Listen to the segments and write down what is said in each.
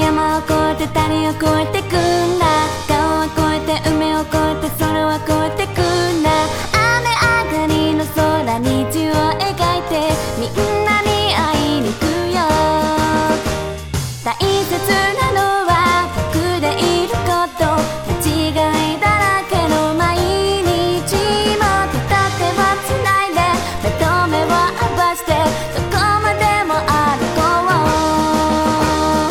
山を越えて谷を越えてくんだ、川を越えて海を越えて空を越えてくんだ、雨上がりの空に字を描いてみんなに会いに行くよ。大切なのは僕でいること、間違いだらけの毎日も手と手をつないで目と目を合わせてどこまでも歩こう。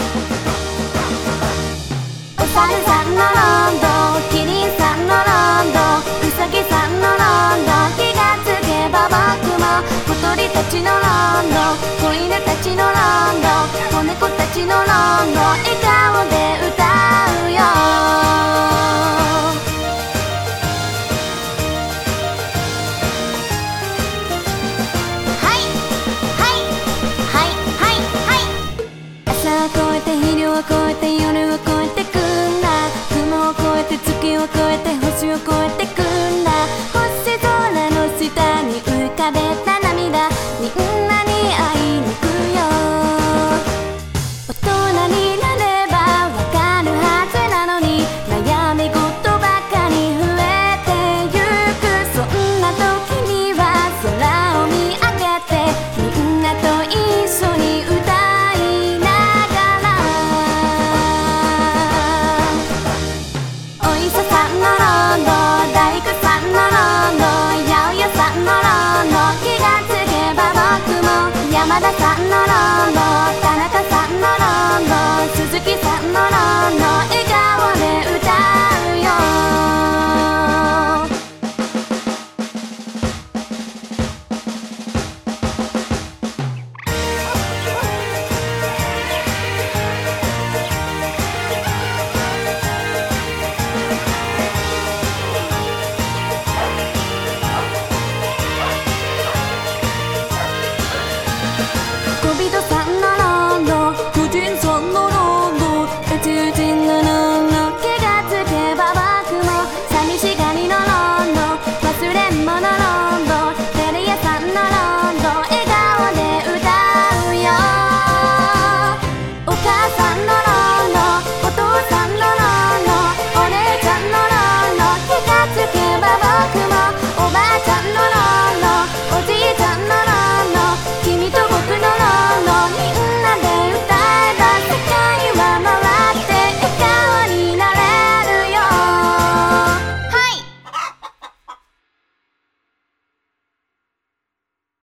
お猿さんのロンドン、キリンさんのロンドン、ウサギさんのロンドン、気がつけば僕も小鳥たちのロンドン、子犬たちのロンドン、子猫たちのロンドン、笑顔で歌うよ。はいはいはいはいはい。朝を越えて昼を越えて夜を越えてくんだ、雲を越えて月を越えて星を越えてくんだ、星空の下に浮かべた涙、みんなに会いに行くよ。大人になればわかるはずなのに悩み事ばかり増えてゆく、そんな時には空を見上げてみんなと一緒に歌いながら、お医者さんのロンドン、大工さんのロンドン、八百屋さんのロンドン、気がつけば僕も山田さんのロンドン、田中さんのロンドン、鈴木さんのロンドン、笑顔で